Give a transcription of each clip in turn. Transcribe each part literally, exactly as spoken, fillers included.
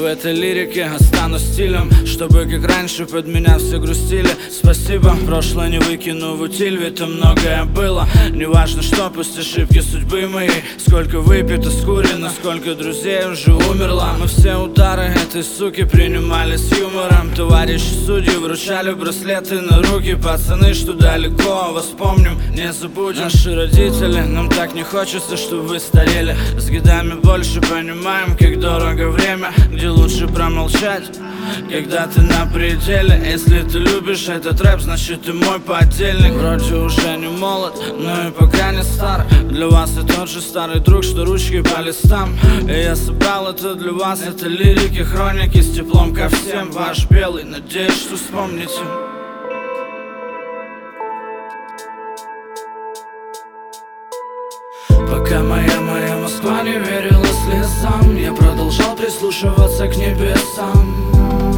этой лирике останусь стилем, чтобы как раньше под меня все грустили. Спасибо, прошлое не выкину в утиль, ведь там многое было. Неважно что, пусть ошибки судьбы моей. Сколько выпито, скурено, сколько друзей уже умерло. Мы все удары этой суки принимали с юмором. Товарищи судьи вручали браслеты на руки. Пацаны, что далеко, вас помним, не забудем. Наши родители, нам так не хочется, чтобы вы старели. С годами больше понимаем, как дорого время, где лучше промолчать, когда ты на пределе. Если ты любишь этот рэп, значит ты мой подельник. Вроде уже не молод, но и пока не стар. Для вас я тот же старый друг, что ручки по листам. И я собрал это для вас, это лирики, хроники с теплом ко всем. Ваш белый, надеюсь, что вспомните. Пока моя, моя Москва не верила слезам, я продолжал прислушиваться к небесам.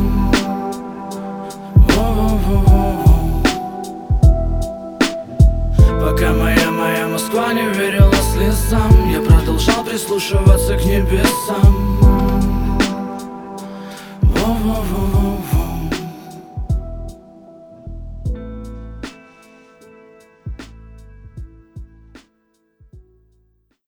Пока моя, моя Москва не верила слезам, я продолжал прислушиваться к небесам.